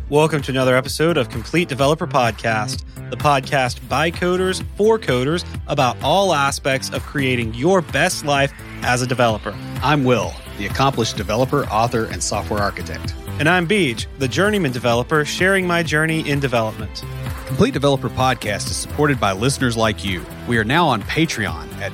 Welcome to another episode of Complete Developer Podcast, the podcast by coders for coders about all aspects of creating your best life as a developer. I'm Will, the accomplished developer, author, and software architect. And I'm Beej, the journeyman developer sharing my journey in development. Complete Developer Podcast is supported by listeners like you. We are now on Patreon at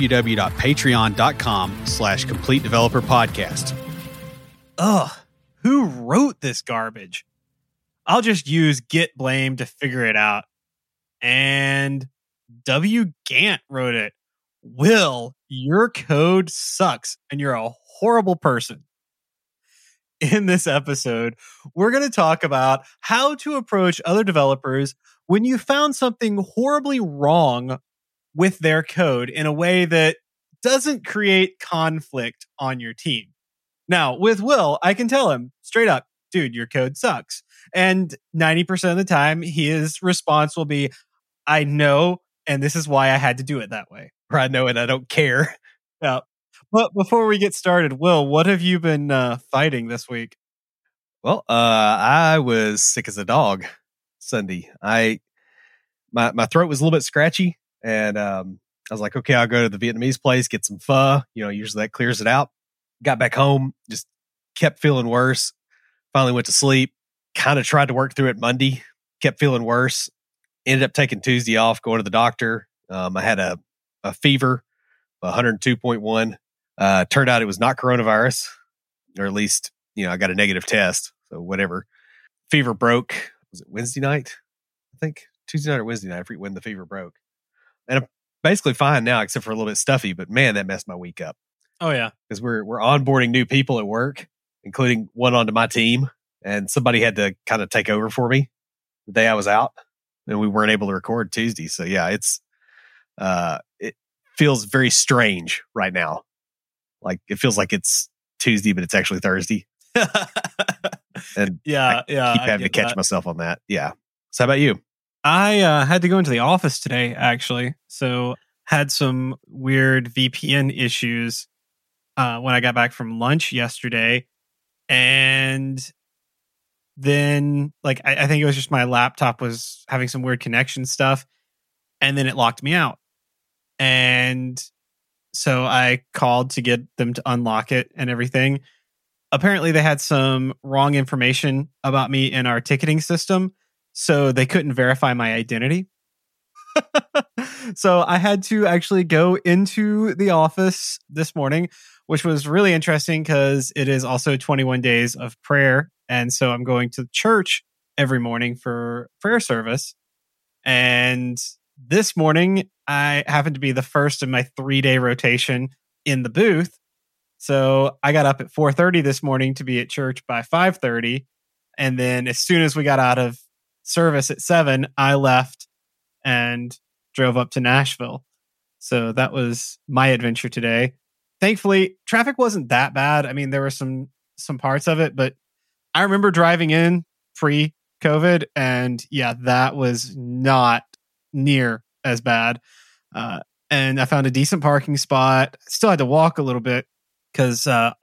www.patreon.com/Complete Developer Podcast. Ugh, who wrote this garbage? I'll just use git blame to figure it out. And W. Gant wrote it. Will, your code sucks and you're a horrible person. In this episode, we're going to talk about how to approach other developers when you found something horribly wrong with their code in a way that doesn't create conflict on your team. Now, with Will, I can tell him straight up, dude, your code sucks. And 90% of the time, his response will be, I know, and this is why I had to do it that way. Or I know and I don't care. Yeah. But before we get started, Will, what have you been fighting this week? Well, I was sick as a dog Sunday. My throat was a little bit scratchy, and I was like, okay, I'll go to the Vietnamese place, get some pho. Usually that clears it out. Got back home, just kept feeling worse. Finally went to sleep. Kind of tried to work through it Monday. Kept feeling worse. Ended up taking Tuesday off, going to the doctor. I had a fever, 102.1. Turned out it was not coronavirus, or at least, I got a negative test. So whatever. Fever broke. Was it Wednesday night? I think Tuesday night or Wednesday night. I forget when the fever broke. And I'm basically fine now, except for a little bit stuffy. But man, that messed my week up. Oh yeah, because we're onboarding new people at work, including one onto my team, and somebody had to kind of take over for me the day I was out, and we weren't able to record Tuesday. So yeah, it feels very strange right now. Like it feels like it's Tuesday, but it's actually Thursday. And I keep having to catch myself on that. Yeah. So how about you? I had to go into the office today, actually. So had some weird VPN issues when I got back from lunch yesterday. And then I think it was just my laptop was having some weird connection stuff. And then it locked me out. And so I called to get them to unlock it and everything. Apparently they had some wrong information about me in our ticketing system. So they couldn't verify my identity. So I had to actually go into the office this morning, which was really interesting because it is also 21 days of prayer. And so I'm going to church every morning for prayer service. And this morning, I happened to be the first of my 3-day rotation in the booth. So I got up at 4:30 this morning to be at church by 5:30. And then as soon as we got out of service at 7, I left and drove up to Nashville. So that was my adventure today. Thankfully, traffic wasn't that bad. I mean, there were some parts of it, but I remember driving in pre-COVID, and yeah, that was not near as bad. And I found a decent parking spot. Still had to walk a little bit because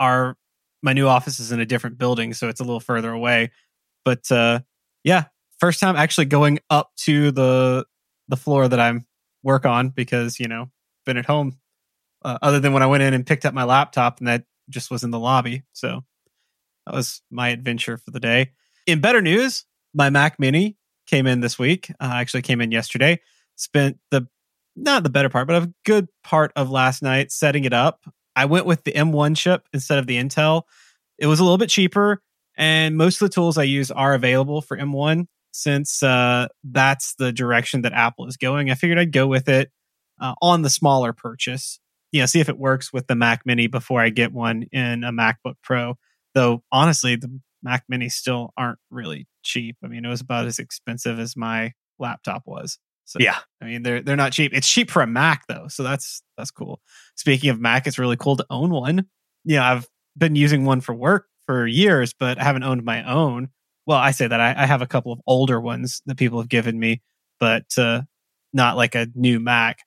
my new office is in a different building, so it's a little further away. But yeah, first time actually going up to the floor that I'm work on because been at home. Other than when I went in and picked up my laptop, and that just was in the lobby. So that was my adventure for the day. In better news, my Mac Mini came in this week. Actually came in yesterday. Spent not the better part, but a good part of last night setting it up. I went with the M1 chip instead of the Intel. It was a little bit cheaper, and most of the tools I use are available for M1 since that's the direction that Apple is going. I figured I'd go with it on the smaller purchase. See if it works with the Mac Mini before I get one in a MacBook Pro. Though, honestly, the Mac Mini still aren't really cheap. I mean, it was about as expensive as my laptop was. So, yeah. I mean, they're not cheap. It's cheap for a Mac, though. So that's cool. Speaking of Mac, it's really cool to own one. I've been using one for work for years, but I haven't owned my own. Well, I say that I have a couple of older ones that people have given me, but not like a new Mac.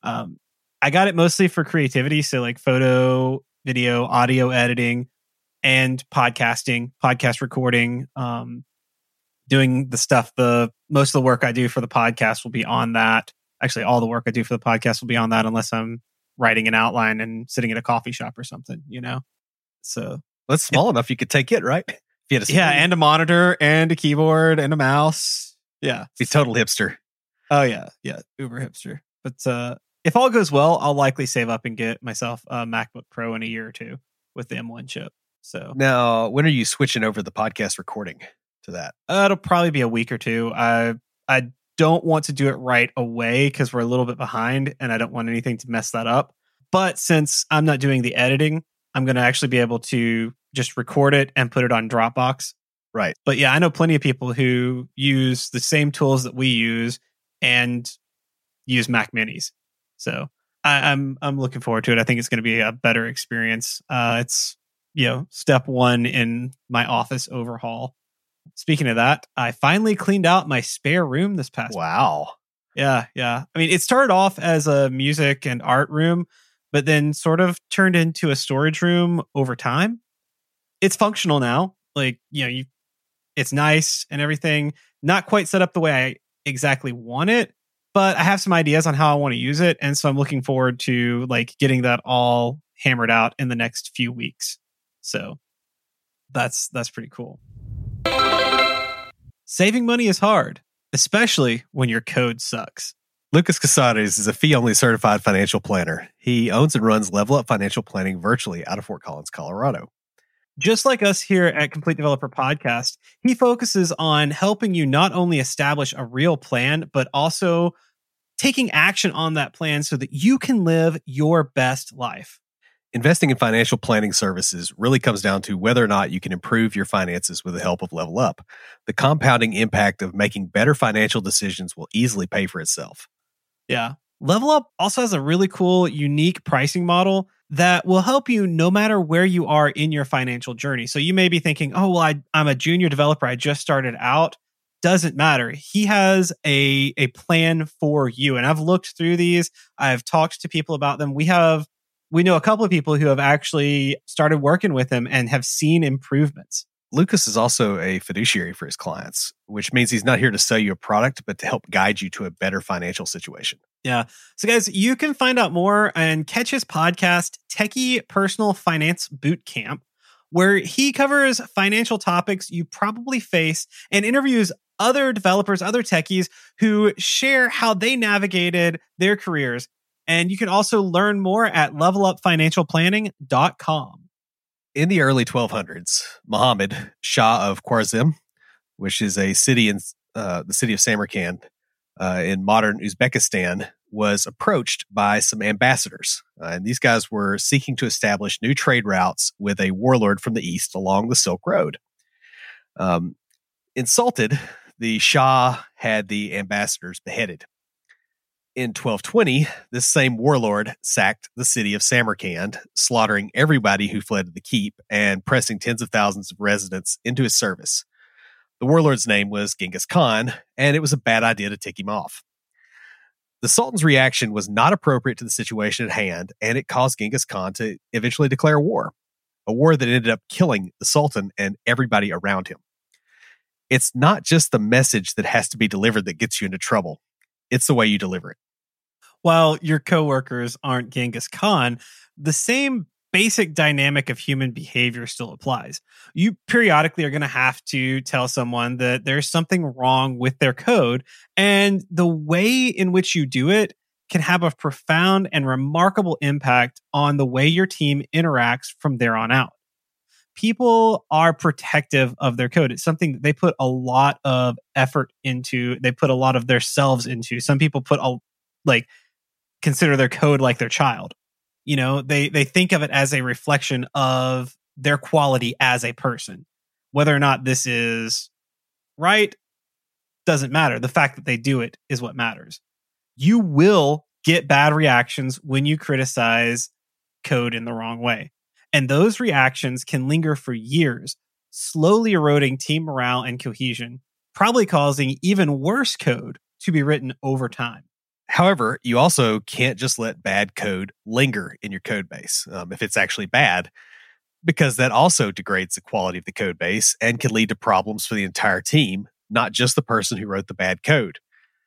I got it mostly for creativity. So like photo, video, audio editing, and podcast recording. doing the stuff. Most of the work I do for the podcast will be on that. Actually, all the work I do for the podcast will be on that, unless I'm writing an outline and sitting at a coffee shop or something, So that's small enough you could take it, right? If you had and a monitor and a keyboard and a mouse. Yeah. Be total hipster. Oh yeah. Yeah. Uber hipster. But if all goes well, I'll likely save up and get myself a MacBook Pro in a year or two with the M1 chip. So now, when are you switching over the podcast recording to that? It'll probably be a week or two. I don't want to do it right away because we're a little bit behind and I don't want anything to mess that up. But since I'm not doing the editing, I'm going to actually be able to just record it and put it on Dropbox. Right. But yeah, I know plenty of people who use the same tools that we use and use Mac Minis. So I'm looking forward to it. I think it's going to be a better experience. It's step one in my office overhaul. Speaking of that, I finally cleaned out my spare room this past week. Wow. Yeah. I mean, it started off as a music and art room, but then sort of turned into a storage room over time. It's functional now. Like, it's nice and everything. Not quite set up the way I exactly want it, but I have some ideas on how I want to use it. And so I'm looking forward to getting that all hammered out in the next few weeks. So that's pretty cool. Saving money is hard, especially when your code sucks. Lucas Casares is a fee-only certified financial planner. He owns and runs Level Up Financial Planning virtually out of Fort Collins, Colorado. Just like us here at Complete Developer Podcast, he focuses on helping you not only establish a real plan, but also taking action on that plan so that you can live your best life. Investing in financial planning services really comes down to whether or not you can improve your finances with the help of Level Up. The compounding impact of making better financial decisions will easily pay for itself. Yeah. Level Up also has a really cool, unique pricing model that will help you no matter where you are in your financial journey. So you may be thinking, oh, well, I'm a junior developer. I just started out. Doesn't matter. He has a plan for you. And I've looked through these. I've talked to people about them. We know a couple of people who have actually started working with him and have seen improvements. Lucas is also a fiduciary for his clients, which means he's not here to sell you a product, but to help guide you to a better financial situation. Yeah. So guys, you can find out more and catch his podcast, Techie Personal Finance Boot Camp, where he covers financial topics you probably face and interviews other developers, other techies who share how they navigated their careers. And you can also learn more at levelupfinancialplanning.com. In the early 1200s, Muhammad, Shah of Khwarizm, which is a city in the city of Samarkand in modern Uzbekistan, was approached by some ambassadors. And these guys were seeking to establish new trade routes with a warlord from the east along the Silk Road. Insulted, the Shah had the ambassadors beheaded. In 1220, this same warlord sacked the city of Samarkand, slaughtering everybody who fled to the keep and pressing tens of thousands of residents into his service. The warlord's name was Genghis Khan, and it was a bad idea to tick him off. The Sultan's reaction was not appropriate to the situation at hand, and it caused Genghis Khan to eventually declare war, a war that ended up killing the Sultan and everybody around him. It's not just the message that has to be delivered that gets you into trouble. It's the way you deliver it. While your coworkers aren't Genghis Khan, the same basic dynamic of human behavior still applies. You periodically are going to have to tell someone that there's something wrong with their code, and the way in which you do it can have a profound and remarkable impact on the way your team interacts from there on out. People are protective of their code. It's something that they put a lot of effort into. They put a lot of their selves into. Some people consider their code like their child. They think of it as a reflection of their quality as a person. Whether or not this is right doesn't matter. The fact that they do it is what matters. You will get bad reactions when you criticize code in the wrong way. And those reactions can linger for years, slowly eroding team morale and cohesion, probably causing even worse code to be written over time. However, you also can't just let bad code linger in your code base if it's actually bad, because that also degrades the quality of the code base and can lead to problems for the entire team not just the person who wrote the bad code.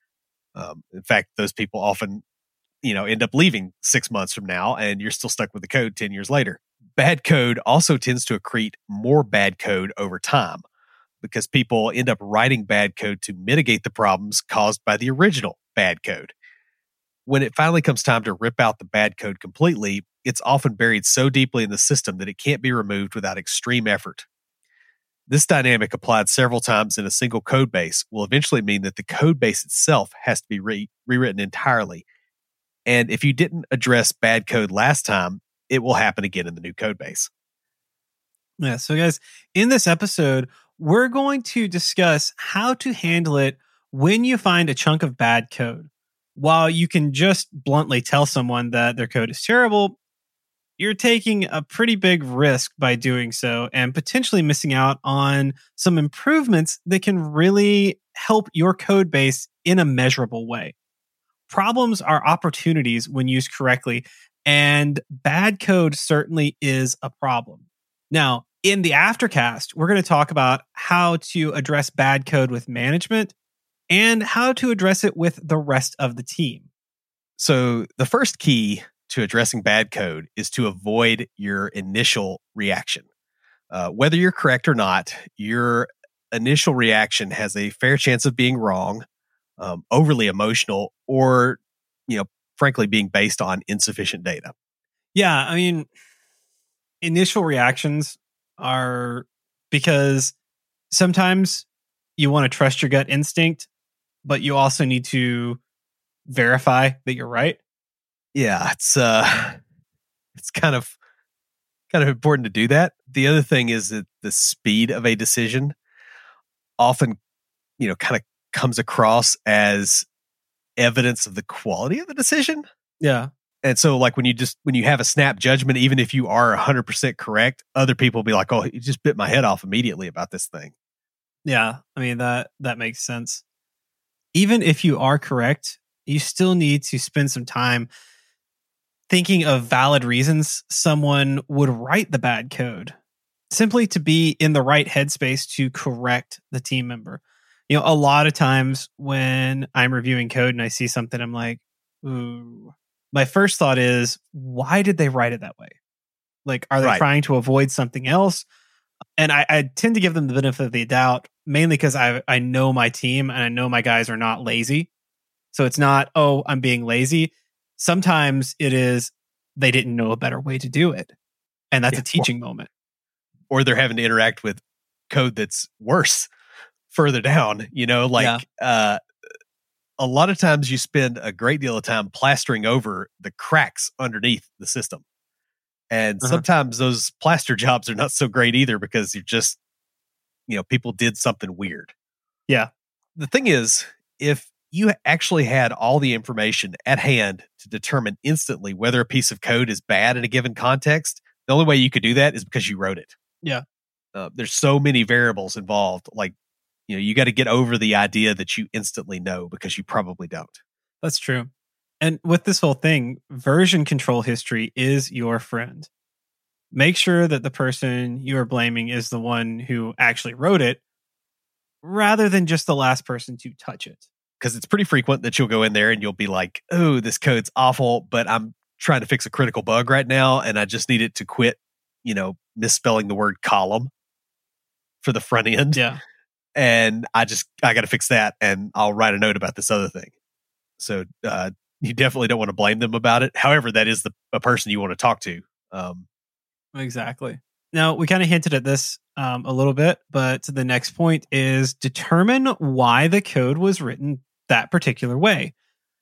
In fact, those people often, end up leaving 6 months from now, and you're still stuck with the code 10 years later. Bad code also tends to accrete more bad code over time because people end up writing bad code to mitigate the problems caused by the original bad code. When it finally comes time to rip out the bad code completely, it's often buried so deeply in the system that it can't be removed without extreme effort. This dynamic applied several times in a single code base will eventually mean that the code base itself has to be rewritten entirely. And if you didn't address bad code last time, it will happen again in the new code base. Yeah, so guys, in this episode, we're going to discuss how to handle it when you find a chunk of bad code. While you can just bluntly tell someone that their code is terrible, you're taking a pretty big risk by doing so and potentially missing out on some improvements that can really help your code base in a measurable way. Problems are opportunities when used correctly, and bad code certainly is a problem. Now, in the Aftercast, we're going to talk about how to address bad code with management and how to address it with the rest of the team. So the first key to addressing bad code is to avoid your initial reaction. Whether you're correct or not, your initial reaction has a fair chance of being wrong, overly emotional, or, frankly, being based on insufficient data. Yeah, I mean, initial reactions are because sometimes you want to trust your gut instinct, but you also need to verify that you're right. Yeah, it's kind of important to do that. The other thing is that the speed of a decision often, kind of comes across as evidence of the quality of the decision. Yeah. And so like when you have a snap judgment, even if you are 100% correct, other people will be like, "Oh, you just bit my head off immediately about this thing." Yeah, I mean that makes sense. Even if you are correct, you still need to spend some time thinking of valid reasons someone would write the bad code, simply to be in the right headspace to correct the team member. A lot of times when I'm reviewing code and I see something, I'm like, ooh, my first thought is, why did they write it that way? Like, are they trying to avoid something else? And I tend to give them the benefit of the doubt, mainly because I know my team and I know my guys are not lazy. So it's not, oh, I'm being lazy. Sometimes it is they didn't know a better way to do it. And that's a teaching moment. Or they're having to interact with code that's worse further down, a lot of times you spend a great deal of time plastering over the cracks underneath the system. And sometimes those plaster jobs are not so great either because you're just, people did something weird. Yeah. The thing is, if you actually had all the information at hand to determine instantly whether a piece of code is bad in a given context, the only way you could do that is because you wrote it. Yeah. There's so many variables involved. Like, you got to get over the idea that you instantly know because you probably don't. That's true. And with this whole thing, version control history is your friend. Make sure that the person you are blaming is the one who actually wrote it rather than just the last person to touch it. Because it's pretty frequent that you'll go in there and you'll be like, oh, this code's awful, but I'm trying to fix a critical bug right now and I just need it to quit, misspelling the word column for the front end. Yeah. And I got to fix that and I'll write a note about this other thing. So you definitely don't want to blame them about it. However, that is a person you want to talk to. Exactly. Now, we kind of hinted at this a little bit, but the next point is determine why the code was written that particular way.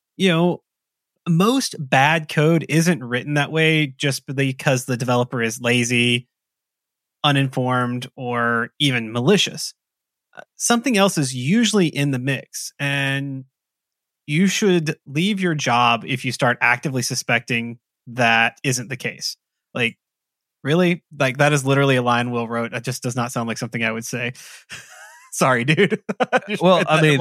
Most bad code isn't written that way just because the developer is lazy, uninformed, or even malicious. Something else is usually in the mix, and you should leave your job if you start actively suspecting that isn't the case. Like, really? Like, that is literally a line Will wrote. That just does not sound like something I would say. Sorry, dude. Well, I mean,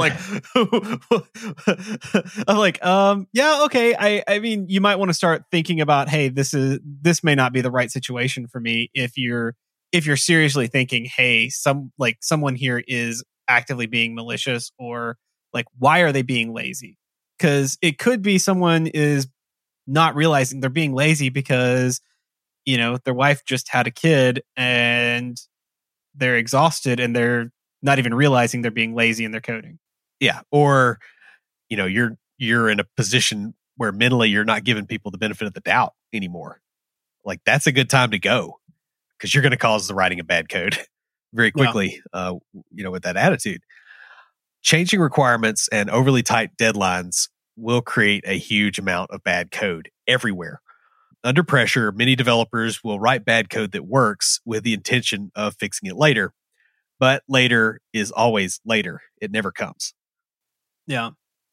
I'm like, yeah, okay. I mean, you might want to start thinking about, hey, this may not be the right situation for me if you're seriously thinking, hey, someone here is actively being malicious or like why are they being lazy? Because it could be someone is not realizing they're being lazy because their wife just had a kid and they're exhausted and they're not even realizing they're being lazy in their coding. Yeah, or you're in a position where mentally you're not giving people the benefit of the doubt anymore. Like that's a good time to go because you're going to cause the writing of bad code very quickly. With that attitude, changing requirements and overly tight deadlines will create a huge amount of bad code everywhere. Under pressure, many developers will write bad code that works with the intention of fixing it later. But later is always later. It never comes. Yeah.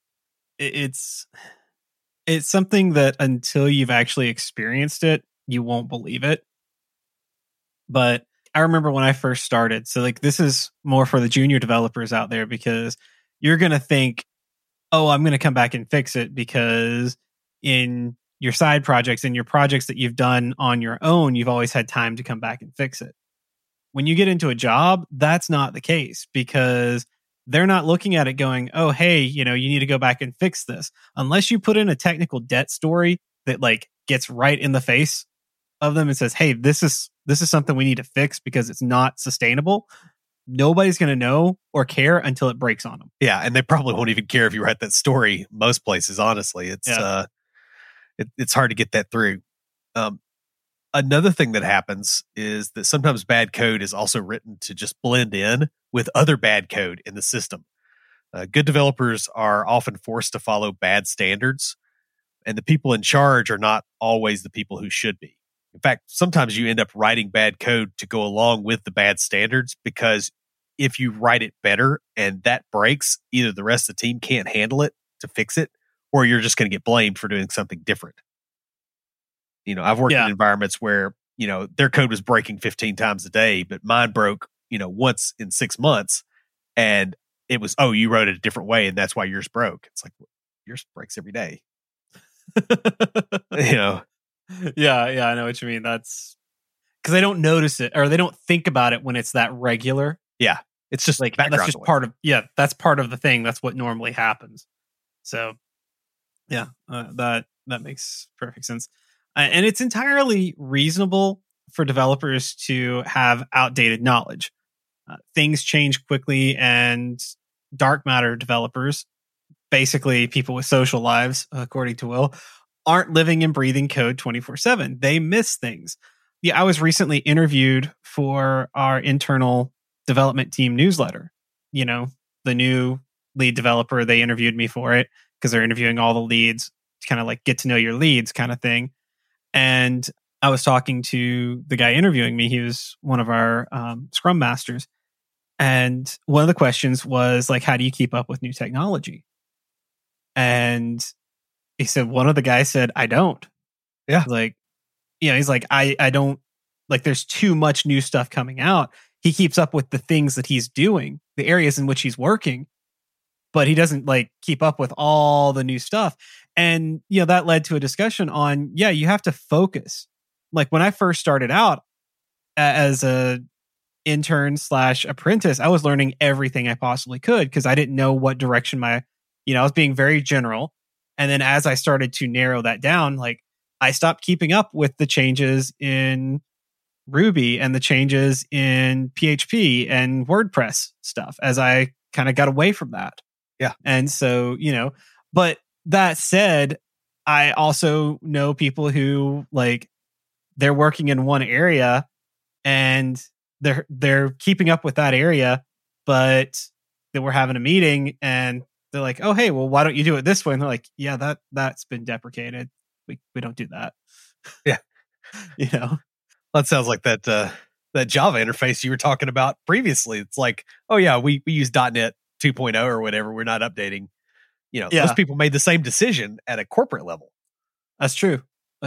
It's something that until you've actually experienced it, you won't believe it. But I remember when I first started. So like this is more for the junior developers out there because you're going to think, oh, I'm going to come back and fix it because in your side projects and your projects that you've done on your own, you've always had time to come back and fix it. When you get into a job, that's not the case because they're not looking at it going, oh, hey, you need to go back and fix this. Unless you put in a technical debt story that like gets right in the face of them and says, hey, this is something we need to fix because it's not sustainable. Nobody's going to know or care until it breaks on them. Yeah, and they probably won't even care if you write that story. Most places, honestly, it's hard to get that through. Another thing that happens is that sometimes bad code is also written to just blend in with other bad code in the system. Good developers are often forced to follow bad standards, and the people in charge are not always the people who should be. In fact, sometimes you end up writing bad code to go along with the bad standards because if you write it better and that breaks, either the rest of the team can't handle it to fix it, or you're just going to get blamed for doing something different. I've worked in environments where, their code was breaking 15 times a day, but mine broke, once in 6 months. And it was, oh, you wrote it a different way. And that's why yours broke. It's like, yours breaks every day. Yeah, I know what you mean. That's because they don't notice it or they don't think about it when it's that regular. Yeah. It's just like, that's just that's part of the thing. That's what normally happens. So yeah, that makes perfect sense. And it's entirely reasonable for developers to have outdated knowledge. Things change quickly, and dark matter developers, basically people with social lives, according to Will, aren't living and breathing code 24/7. They miss things. Yeah, I was recently interviewed for our internal development team newsletter. The new lead developer, they interviewed me for it because they're interviewing all the leads to kind of like get to know your leads kind of thing. And I was talking to the guy interviewing me. He was one of our Scrum Masters. And one of the questions was like, how do you keep up with new technology? And he said, one of the guys said, I don't. Yeah. Like, he's like, I don't, like, there's too much new stuff coming out. He keeps up with the things that he's doing, the areas in which he's working, but he doesn't like keep up with all the new stuff. And, that led to a discussion on, you have to focus. Like when I first started out as a intern / apprentice, I was learning everything I possibly could because I didn't know what direction I was being very general. And then as I started to narrow that down, like I stopped keeping up with the changes in Ruby and the changes in PHP and WordPress stuff as I kind of got away from that. Yeah. And so, but that said, I also know people who like they're working in one area and they're keeping up with that area, but then we're having a meeting and they're like, oh, hey, well, why don't you do it this way? And they're like, yeah, that's been deprecated. We don't do that. Yeah. That sounds like that Java interface you were talking about previously. It's like, oh yeah, we use .NET 2.0 or whatever. We're not updating. Those people made the same decision at a corporate level. That's true.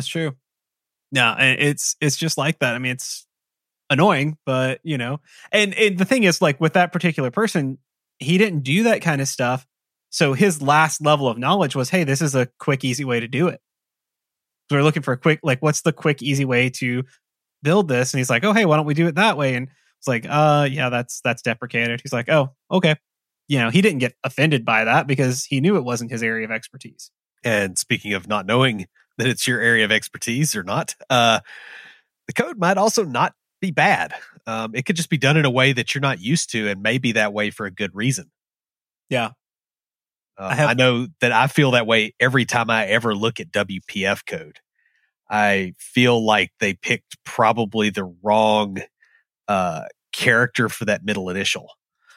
Yeah, and it's just like that. I mean, it's annoying, but and the thing is, like with that particular person, he didn't do that kind of stuff. So his last level of knowledge was, hey, this is a quick, easy way to do it. So we're looking for a quick, like, what's the quick, easy way to build this? And he's like, oh, hey, why don't we do it that way? And it's like, yeah, that's deprecated. He's like, oh, okay. He didn't get offended by that because he knew it wasn't his area of expertise. And speaking of not knowing that it's your area of expertise or not, the code might also not be bad. It could just be done in a way that you're not used to and may be that way for a good reason. Yeah. I know that I feel that way every time I ever look at WPF code. I feel like they picked probably the wrong character for that middle initial.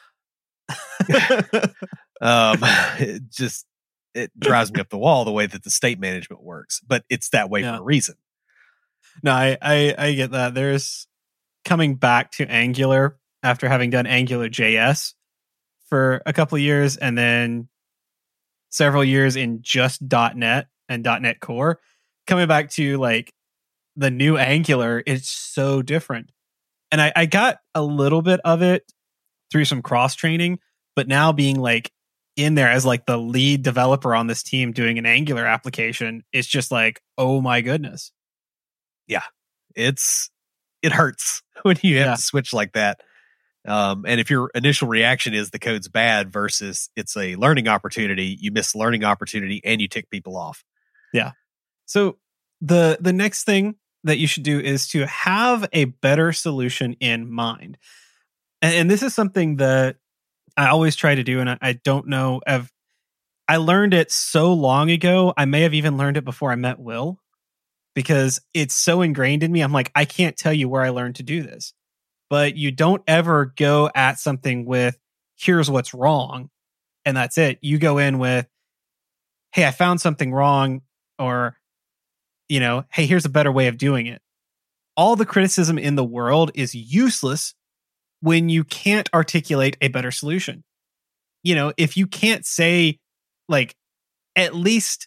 It drives me up the wall the way that the state management works, but it's that way for a reason. No, I get that. There's coming back to Angular after having done Angular JS for a couple of years and then several years in just .NET and .NET Core. Coming back to like the new Angular, it's so different. And I got a little bit of it through some cross training, but now being like in there as like the lead developer on this team doing an Angular application, it's just like, oh my goodness. Yeah, it hurts when you have to switch like that. And if your initial reaction is the code's bad versus it's a learning opportunity, you miss learning opportunity and you tick people off. Yeah. So the next thing that you should do is to have a better solution in mind. And this is something that I always try to do. And I don't know if I learned it so long ago. I may have even learned it before I met Will because it's so ingrained in me. I'm like, I can't tell you where I learned to do this. But you don't ever go at something with, here's what's wrong. And that's it. You go in with, hey, I found something wrong. Or, hey, here's a better way of doing it. All the criticism in the world is useless when you can't articulate a better solution. If you can't say, like, at least,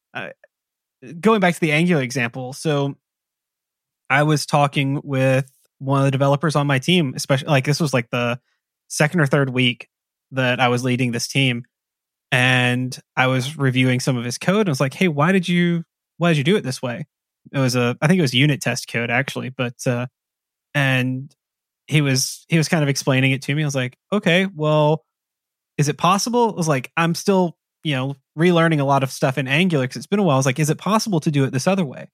going back to the Angular example. So I was talking with one of the developers on my team, especially like this was like the second or third week that I was leading this team. And I was reviewing some of his code and I was like, hey, why did you do it this way? I think it was unit test code actually, but, and he was kind of explaining it to me. I was like, okay, well, is it possible? I was like, I'm still, relearning a lot of stuff in Angular because it's been a while. I was like, is it possible to do it this other way?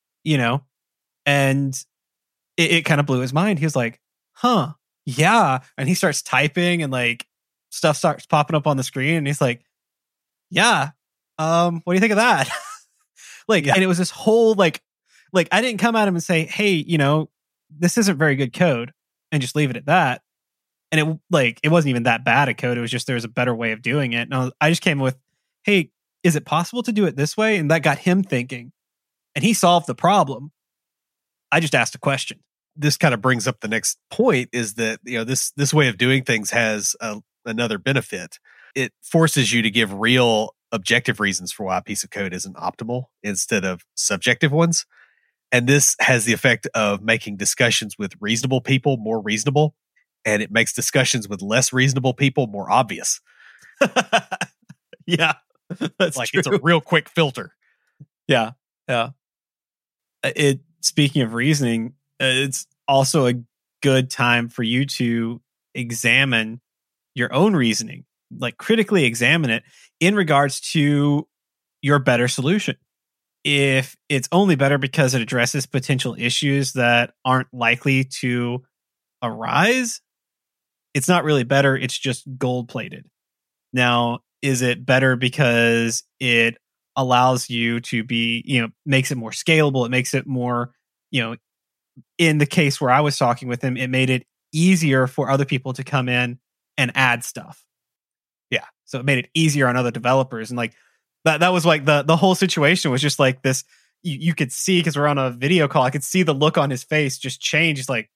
And it kind of blew his mind. He was like, huh, yeah. And he starts typing and like stuff starts popping up on the screen. And he's like, yeah, what do you think of that? And it was this whole like I didn't come at him and say, hey, this isn't very good code and just leave it at that. And it wasn't even that bad a code. It was just, there was a better way of doing it. And I just came with, hey, is it possible to do it this way? And that got him thinking and he solved the problem. I just asked a question. This kind of brings up the next point is that, this way of doing things has another benefit. It forces you to give real objective reasons for why a piece of code isn't optimal instead of subjective ones. And this has the effect of making discussions with reasonable people more reasonable. And it makes discussions with less reasonable people more obvious. Yeah, that's like true. It's a real quick filter. Yeah. Yeah. Speaking of reasoning, it's also a good time for you to examine your own reasoning, like critically examine it in regards to your better solution. If it's only better because it addresses potential issues that aren't likely to arise, it's not really better. It's just gold plated. Now, is it better because it allows you to be, makes it more scalable? It makes it more, in the case where I was talking with him, it made it easier for other people to come in and add stuff. Yeah. So it made it easier on other developers. And like that was like the whole situation was just like this. You could see, because we're on a video call, I could see the look on his face just change. It's like,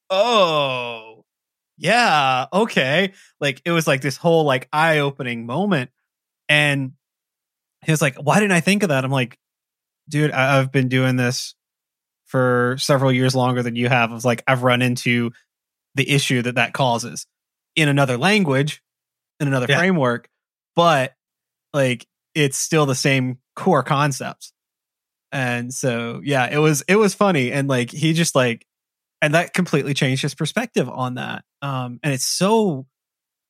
oh, yeah, okay. Like it was like this whole like eye-opening moment. And he was like, why didn't I think of that? I'm like, dude, I've been doing this for several years longer than you have. I was like, I've run into the issue that causes in another language, in another framework, but like it's still the same core concepts. And so, yeah, it was funny. And like, he just like, and that completely changed his perspective on that. And it's so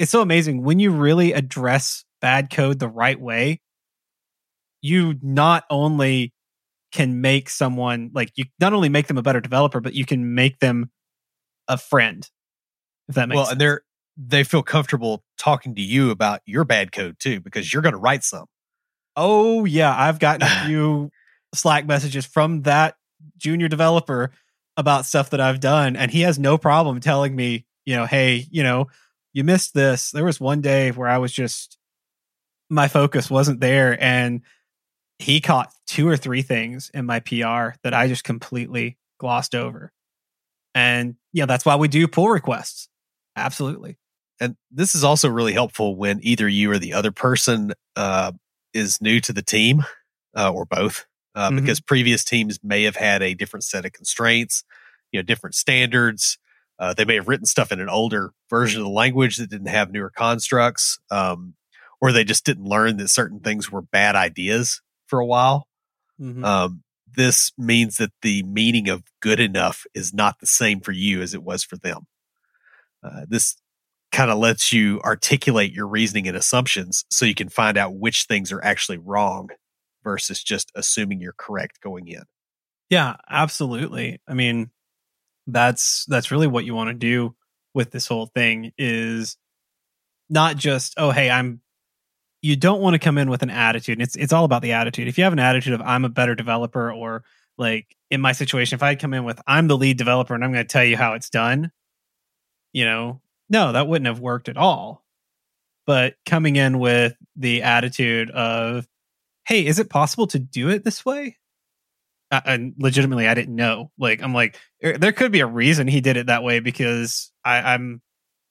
it's so amazing when you really address bad code the right way. You not only can make someone like you not only make them a better developer, but you can make them a friend. If that makes sense. And they feel comfortable talking to you about your bad code too, because you're going to write some. Oh yeah, I've gotten a few Slack messages from that junior developer about stuff that I've done, and he has no problem telling me, hey, you missed this. There was one day where I was just my focus wasn't there, and he caught 2 or 3 things in my PR that I just completely glossed over. And that's why we do pull requests. Absolutely. And this is also really helpful when either you or the other person is new to the team or both, because previous teams may have had a different set of constraints, different standards. They may have written stuff in an older version of the language that didn't have newer constructs, or they just didn't learn that certain things were bad ideas for a while. This means that the meaning of good enough is not the same for you as it was for them. This kind of lets you articulate your reasoning and assumptions so you can find out which things are actually wrong versus just assuming you're correct going in. Yeah, absolutely. I mean, that's really what you want to do with this whole thing is not just, oh, hey, you don't want to come in with an attitude. And it's all about the attitude. If you have an attitude of I'm a better developer, or like in my situation, if I come in with I'm the lead developer and I'm going to tell you how it's done, no, that wouldn't have worked at all. But coming in with the attitude of, hey, is it possible to do it this way? And legitimately, I didn't know. Like, I'm like, there could be a reason he did it that way, because I'm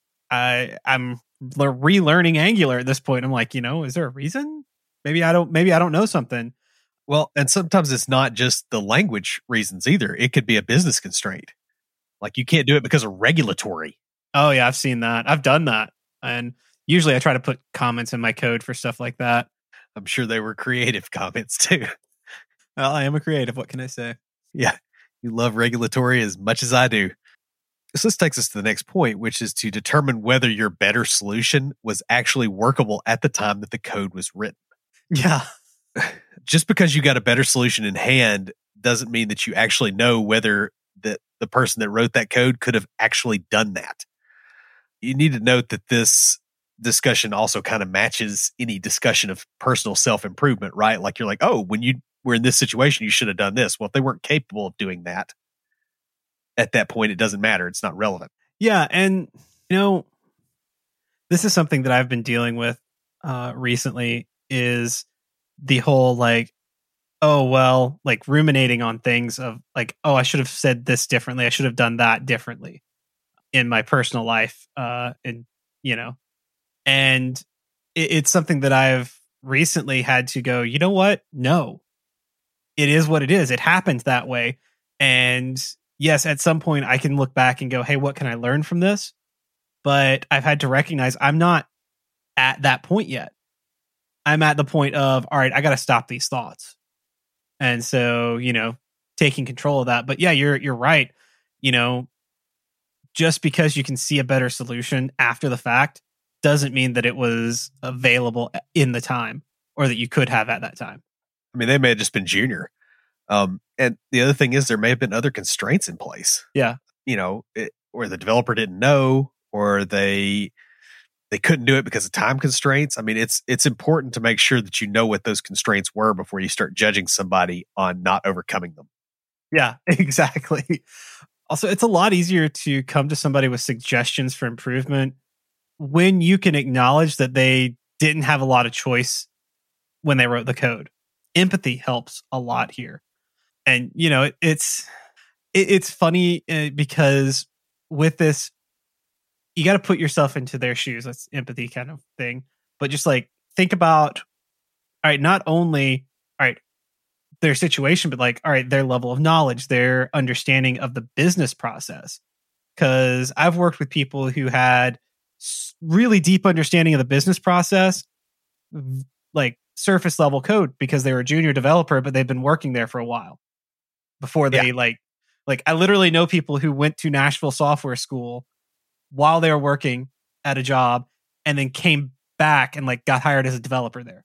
relearning Angular at this point. I'm like, is there a reason? Maybe I don't know something. Well, and sometimes it's not just the language reasons either. It could be a business constraint. Like you can't do it because of regulatory. Oh yeah, I've seen that. I've done that. And usually I try to put comments in my code for stuff like that. I'm sure they were creative comments too. Well, I am a creative. What can I say? Yeah. You love regulatory as much as I do. So this takes us to the next point, which is to determine whether your better solution was actually workable at the time that the code was written. Yeah. Just because you got a better solution in hand doesn't mean that you actually know whether the person that wrote that code could have actually done that. You need to note that this discussion also kind of matches any discussion of personal self-improvement, right? Like you're like, oh, when you were in this situation, you should have done this. Well, if they weren't capable of doing that, at that point, it doesn't matter. It's not relevant. Yeah. And, this is something that I've been dealing with recently is the whole like, oh, well, like ruminating on things of like, oh, I should have said this differently. I should have done that differently in my personal life. And it's something that I've recently had to go, you know what? No, it is what it is. It happened that way. And yes, at some point I can look back and go, hey, what can I learn from this? But I've had to recognize I'm not at that point yet. I'm at the point of, all right, I got to stop these thoughts. And so, taking control of that. But yeah, you're right. Just because you can see a better solution after the fact doesn't mean that it was available in the time or that you could have at that time. I mean, they may have just been junior. And the other thing is there may have been other constraints in place. Yeah. Or the developer didn't know, or they couldn't do it because of time constraints. I mean, it's important to make sure that you know what those constraints were before you start judging somebody on not overcoming them. Yeah, exactly. Also, it's a lot easier to come to somebody with suggestions for improvement when you can acknowledge that they didn't have a lot of choice when they wrote the code. Empathy helps a lot here. And, it's funny because with this, you got to put yourself into their shoes. That's empathy kind of thing. But just like think about, all right, not only, all right, their situation, but like, all right, their level of knowledge, their understanding of the business process. Because I've worked with people who had really deep understanding of the business process, like surface level code because they were a junior developer, but they've been working there for a while before they like I literally know people who went to Nashville Software School while they were working at a job and then came back and like got hired as a developer there.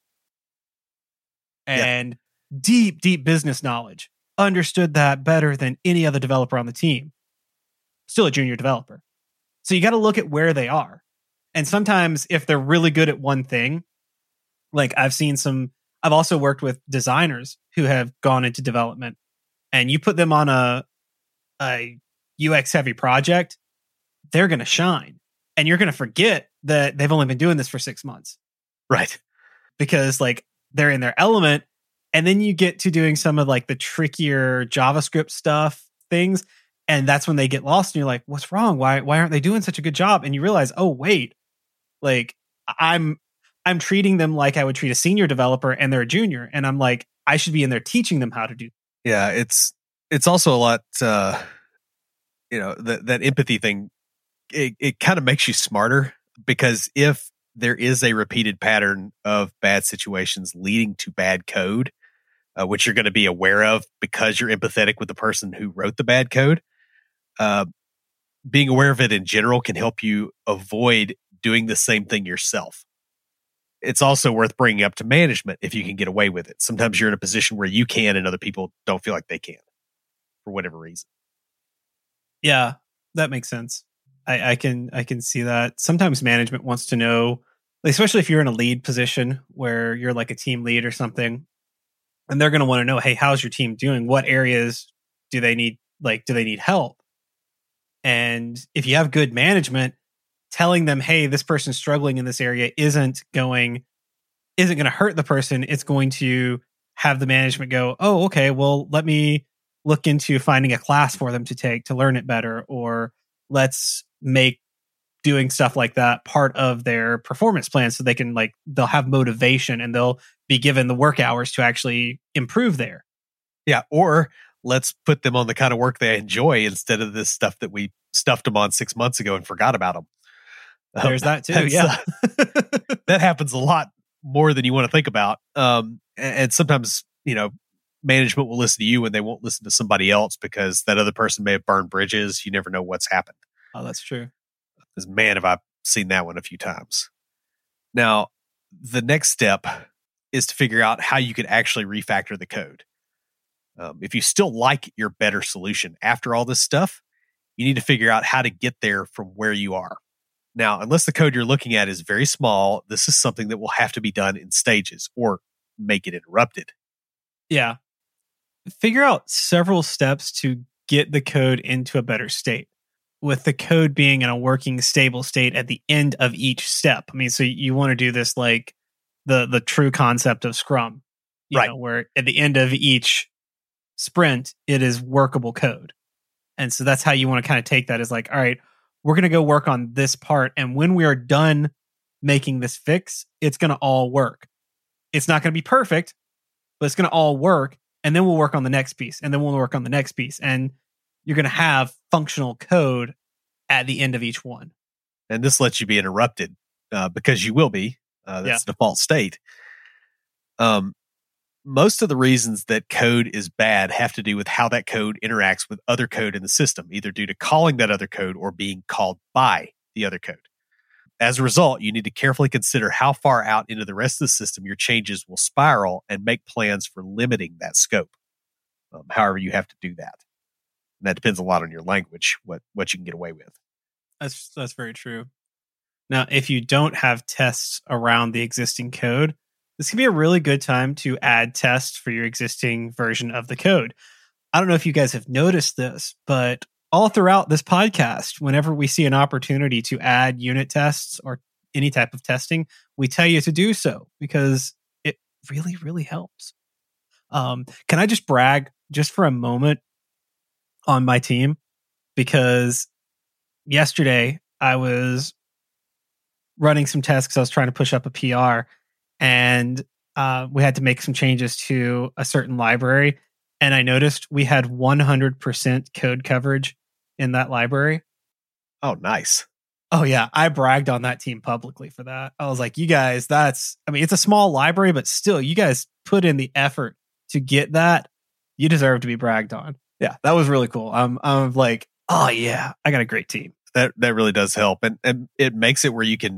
And deep business knowledge, understood that better than any other developer on the team. Still a junior developer. So you got to look at where they are. And sometimes if they're really good at one thing, like I've also worked with designers who have gone into development, and you put them on a UX heavy project, they're going to shine. And you're going to forget that they've only been doing this for 6 months. Right. Because like they're in their element. And then you get to doing some of like the trickier JavaScript things. And that's when they get lost and you're like, what's wrong? Why aren't they doing such a good job? And you realize, oh, wait, like I'm treating them like I would treat a senior developer and they're a junior. And I'm like, I should be in there teaching them how to do. Yeah. It's also a lot, that empathy thing, it kind of makes you smarter, because if there is a repeated pattern of bad situations leading to bad code, which you're going to be aware of because you're empathetic with the person who wrote the bad code, being aware of it in general can help you avoid doing the same thing yourself. It's also worth bringing up to management if you can get away with it. Sometimes you're in a position where you can and other people don't feel like they can for whatever reason. Yeah, that makes sense. I can see that. Sometimes management wants to know, especially if you're in a lead position where you're like a team lead or something, and they're going to want to know, hey, how's your team doing? What areas do they need? Like, do they need help? And if you have good management, telling them, hey, this person's struggling in this area isn't going to hurt the person. It's going to have the management go, oh, okay, well, let me look into finding a class for them to take to learn it better, or let's make doing stuff like that part of their performance plan so they can they'll have motivation and they'll be given the work hours to actually improve there. Yeah. Or let's put them on the kind of work they enjoy instead of this stuff that we stuffed them on 6 months ago and forgot about them. There's that too. Yeah. That happens a lot more than you want to think about. And sometimes, management will listen to you and they won't listen to somebody else because that other person may have burned bridges. You never know what's happened. Oh, that's true. Because man, have I seen that one a few times. Now, the next step is to figure out how you could actually refactor the code. If you still like your better solution after all this stuff, you need to figure out how to get there from where you are. Now, unless the code you're looking at is very small, this is something that will have to be done in stages or make it interrupted. Yeah. Figure out several steps to get the code into a better state, with the code being in a working, stable state at the end of each step. I mean, so you want to do this like the true concept of Scrum, right? Where at the end of each sprint, it is workable code. And so that's how you want to kind of take that, is like, all right, we're going to go work on this part. And when we are done making this fix, it's going to all work. It's not going to be perfect, but it's going to all work. And then we'll work on the next piece. And then we'll work on the next piece. And you're going to have functional code at the end of each one. And this lets you be interrupted because you will be. That's the default state. Most of the reasons that code is bad have to do with how that code interacts with other code in the system, either due to calling that other code or being called by the other code. As a result, you need to carefully consider how far out into the rest of the system your changes will spiral and make plans for limiting that scope. However, you have to do that. And that depends a lot on your language, what you can get away with. That's very true. Now, if you don't have tests around the existing code, this can be a really good time to add tests for your existing version of the code. I don't know if you guys have noticed this, but all throughout this podcast, whenever we see an opportunity to add unit tests or any type of testing, we tell you to do so because it really, really helps. Can I just brag just for a moment on my team? Because yesterday I was running some tests because I was trying to push up a PR, and we had to make some changes to a certain library. And I noticed we had 100% code coverage in that library. Oh, nice. Oh, yeah. I bragged on that team publicly for that. I was like, you guys, it's a small library, but still, you guys put in the effort to get that. You deserve to be bragged on. Yeah, that was really cool. I'm like, oh, yeah, I got a great team. That really does help. And it makes it where you can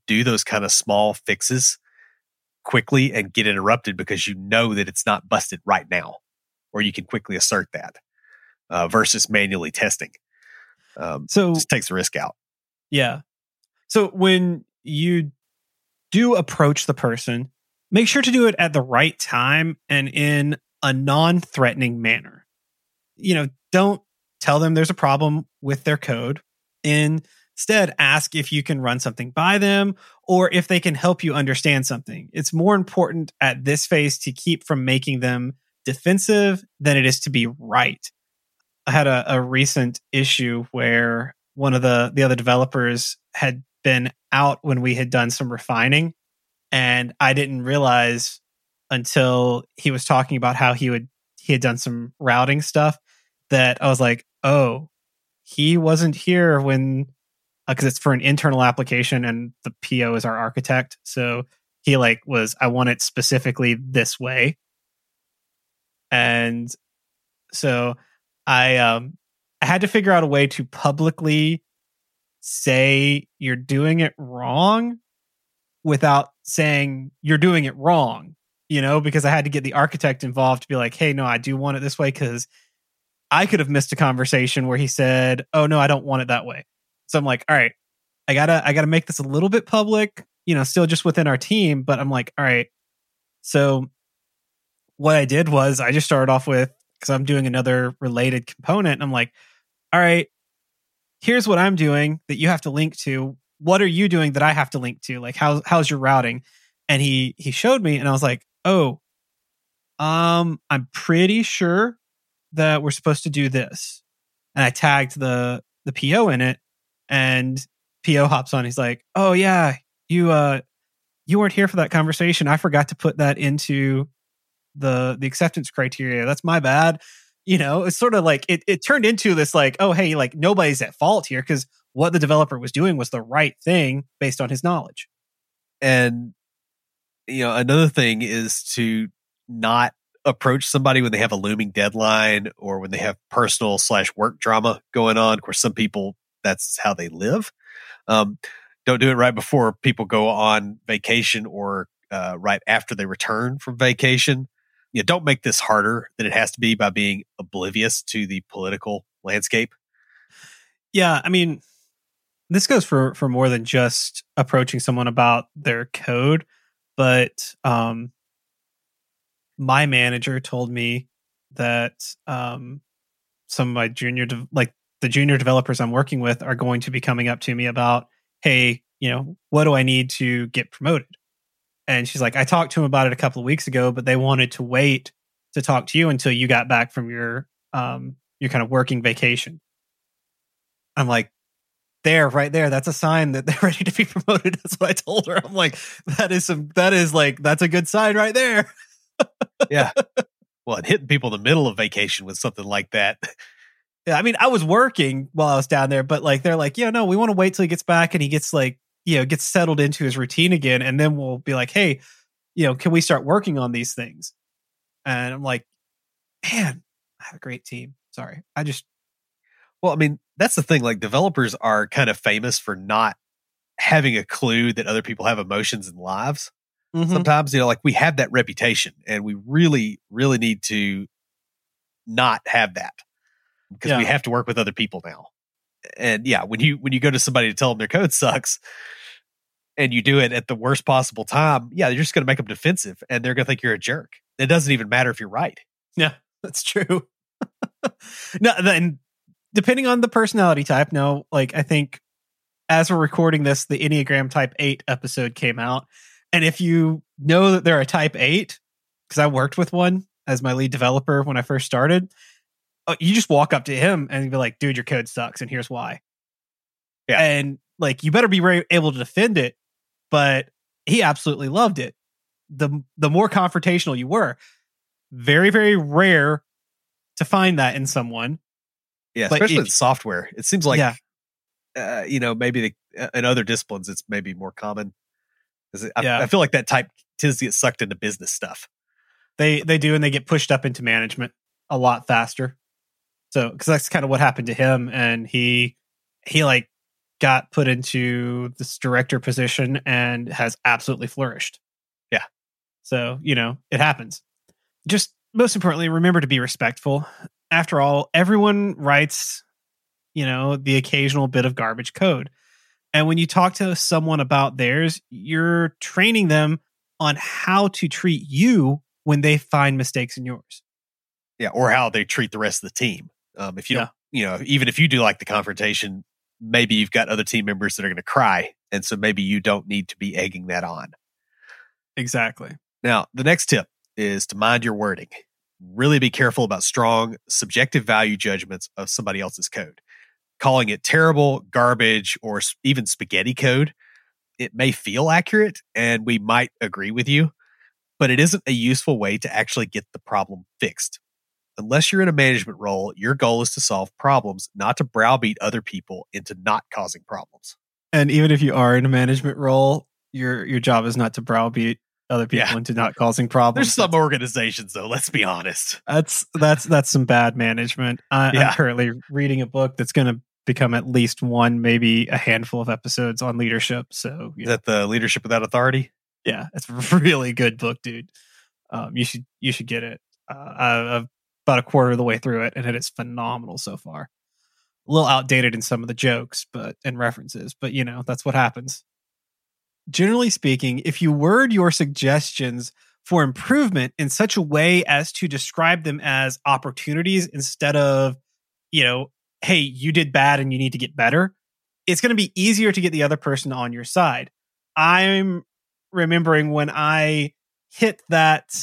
do those kind of small fixes quickly and get interrupted because you know that it's not busted right now, or you can quickly assert that versus manually testing. So just takes the risk out. Yeah. So when you do approach the person, make sure to do it at the right time and in a non-threatening manner. Don't tell them there's a problem with their code. Instead, ask if you can run something by them or if they can help you understand something. It's more important at this phase to keep from making them defensive than it is to be right. I had a recent issue where one of the other developers had been out when we had done some refining, and I didn't realize until he was talking about how he had done some routing stuff that I was like, oh, he wasn't here when, because it's for an internal application and the PO is our architect. So he I want it specifically this way. And so I had to figure out a way to publicly say you're doing it wrong without saying you're doing it wrong, because I had to get the architect involved to be like, hey, no, I do want it this way, because I could have missed a conversation where he said, oh, no, I don't want it that way. So I'm like, all right, I gotta make this a little bit public, still just within our team. But I'm like, all right. So what I did was I just started off with, because I'm doing another related component. And I'm like, all right, here's what I'm doing that you have to link to. What are you doing that I have to link to? Like, how's your routing? And he showed me, and I was like, oh, I'm pretty sure that we're supposed to do this. And I tagged the PO in it, and PO hops on. He's like, oh yeah, you weren't here for that conversation. I forgot to put that into the acceptance criteria. That's my bad. It's sort of like it turned into this like, oh, hey, like nobody's at fault here because what the developer was doing was the right thing based on his knowledge. And, another thing is to not approach somebody when they have a looming deadline or when they have personal / work drama going on. Of course, some people, that's how they live. Don't do it right before people go on vacation or right after they return from vacation. Don't make this harder than it has to be by being oblivious to the political landscape. Yeah, I mean, this goes for more than just approaching someone about their code, but my manager told me that some of my the junior developers I'm working with are going to be coming up to me about, hey, what do I need to get promoted? And she's like, I talked to him about it a couple of weeks ago, but they wanted to wait to talk to you until you got back from your kind of working vacation. I'm like, right there, that's a sign that they're ready to be promoted. That's what I told her. I'm like, that's a good sign right there. Yeah. Well, and hitting people in the middle of vacation with something like that. Yeah, I mean, I was working while I was down there, but they're like, yeah, no, we want to wait till he gets back and he gets gets settled into his routine again, and then we'll be like, hey, can we start working on these things? And I'm like, man, I have a great team. Sorry, well, I mean, that's the thing. Like, developers are kind of famous for not having a clue that other people have emotions and lives. Mm-hmm. Sometimes, we have that reputation, and we really, really need to not have that because we have to work with other people now. And yeah, when you go to somebody to tell them their code sucks and you do it at the worst possible time, yeah, you're just going to make them defensive and they're going to think you're a jerk. It doesn't even matter if you're right. Yeah, that's true. No, then depending on the personality type, I think as we're recording this, the Enneagram Type 8 episode came out. And if you know that they're a Type 8, because I worked with one as my lead developer when I first started, you just walk up to him and be like, dude, your code sucks, and here's why. Yeah. And you better be able to defend it. But he absolutely loved it. The more confrontational you were, very, very rare to find that in someone. Yeah, especially in software. It seems like, maybe in other disciplines, it's maybe more common. I feel like that type tends to get sucked into business stuff. They do, and they get pushed up into management a lot faster. So, because that's kind of what happened to him, and he got put into this director position and has absolutely flourished. Yeah. So, it happens. Just most importantly, remember to be respectful. After all, everyone writes, the occasional bit of garbage code. And when you talk to someone about theirs, you're training them on how to treat you when they find mistakes in yours. Yeah, or how they treat the rest of the team. If you don't, even if you do like the confrontation, maybe you've got other team members that are going to cry. And so maybe you don't need to be egging that on. Exactly. Now, the next tip is to mind your wording. Really be careful about strong, subjective value judgments of somebody else's code. Calling it terrible, garbage, or even spaghetti code, it may feel accurate, and we might agree with you, but it isn't a useful way to actually get the problem fixed. Unless you're in a management role, your goal is to solve problems, not to browbeat other people into not causing problems. And even if you are in a management role, your job is not to browbeat other people into not causing problems. There's some organizations, though, let's be honest. That's some bad management. I'm currently reading a book that's going to become at least one, maybe a handful of episodes on leadership. So is that the Leadership Without Authority? Yeah, it's a really good book, dude. You should get it. I've about a quarter of the way through it, and it is phenomenal so far. A little outdated in some of the jokes and references, but that's what happens. Generally speaking, if you word your suggestions for improvement in such a way as to describe them as opportunities instead of, hey, you did bad and you need to get better, it's going to be easier to get the other person on your side. I'm remembering when I hit that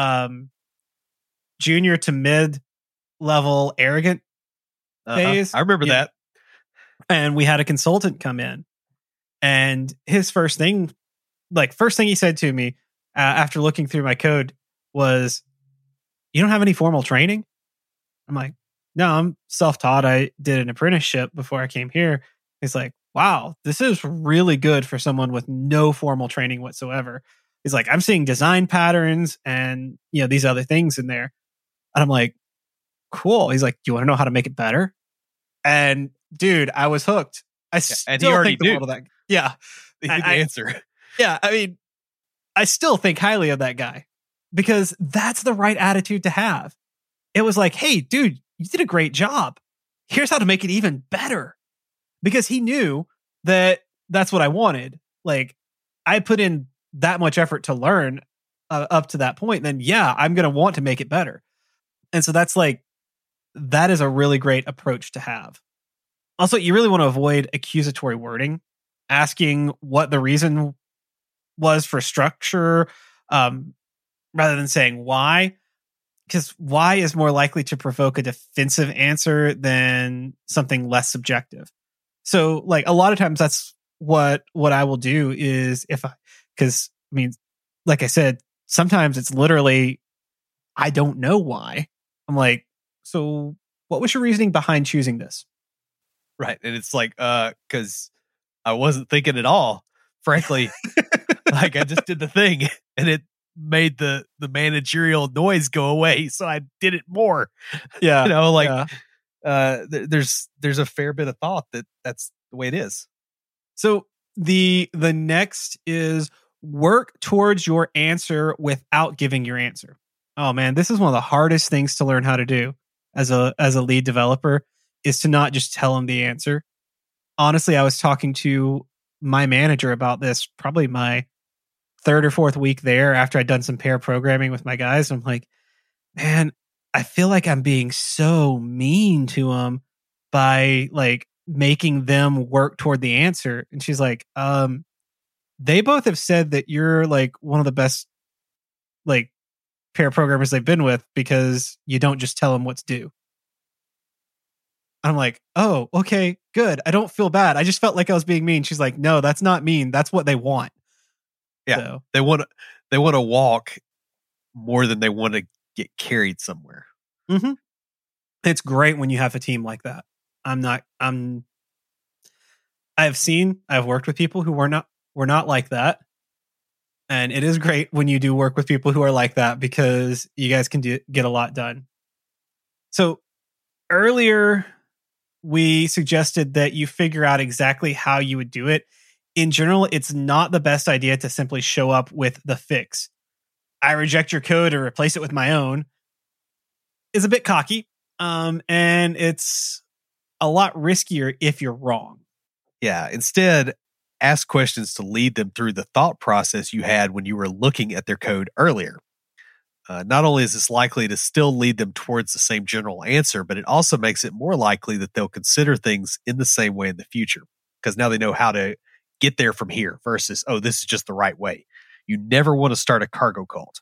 junior to mid level arrogant phase. I remember that. And we had a consultant come in, and his first thing he said to me after looking through my code was, "You don't have any formal training?" I'm like, "No, I'm self-taught. I did an apprenticeship before I came here." He's like, "Wow, this is really good for someone with no formal training whatsoever." He's like, "I'm seeing design patterns and these other things in there." And I'm like, "Cool." He's like, "Do you want to know how to make it better?" And dude, I was hooked. And he already did. Yeah. The answer. Yeah. I mean, I still think highly of that guy because that's the right attitude to have. It was like, "Hey, dude, you did a great job. Here's how to make it even better." Because he knew that that's what I wanted. Like, I put in that much effort to learn up to that point, then I'm going to want to make it better. And so that is a really great approach to have. Also, you really want to avoid accusatory wording, asking what the reason was for structure, rather than saying why, because why is more likely to provoke a defensive answer than something less subjective. So a lot of times that's what I will do is because like I said, sometimes it's literally, I don't know why. I'm like, "So what was your reasoning behind choosing this?" Right. And it's like, because I wasn't thinking at all. Frankly, I just did the thing and it made the managerial noise go away. So I did it more. Yeah. There's a fair bit of thought that's the way it is. So the next is work towards your answer without giving your answer. Oh man, this is one of the hardest things to learn how to do as a lead developer, is to not just tell them the answer. Honestly, I was talking to my manager about this probably my third or fourth week there after I'd done some pair programming with my guys. I'm like, "Man, I feel like I'm being so mean to them by making them work toward the answer." And she's like, "They both have said that you're one of the best pair programmers they've been with because you don't just tell them what's due." I'm like, "Oh, okay, good. I don't feel bad. I just felt like I was being mean." She's like, "No, that's not mean. That's what they want." Yeah, so they want to walk more than they want to get carried somewhere. Mm-hmm. It's great when you have a team like that. I've worked with people who were not like that. And it is great when you do work with people who are like that because you guys can get a lot done. So earlier we suggested that you figure out exactly how you would do it. In general, it's not the best idea to simply show up with the fix. I reject your code or replace it with my own is a bit cocky. And it's a lot riskier if you're wrong. Yeah. Instead, ask questions to lead them through the thought process you had when you were looking at their code earlier. Not only is this likely to still lead them towards the same general answer, but it also makes it more likely that they'll consider things in the same way in the future, because now they know how to get there from here versus, oh, this is just the right way. You never want to start a cargo cult.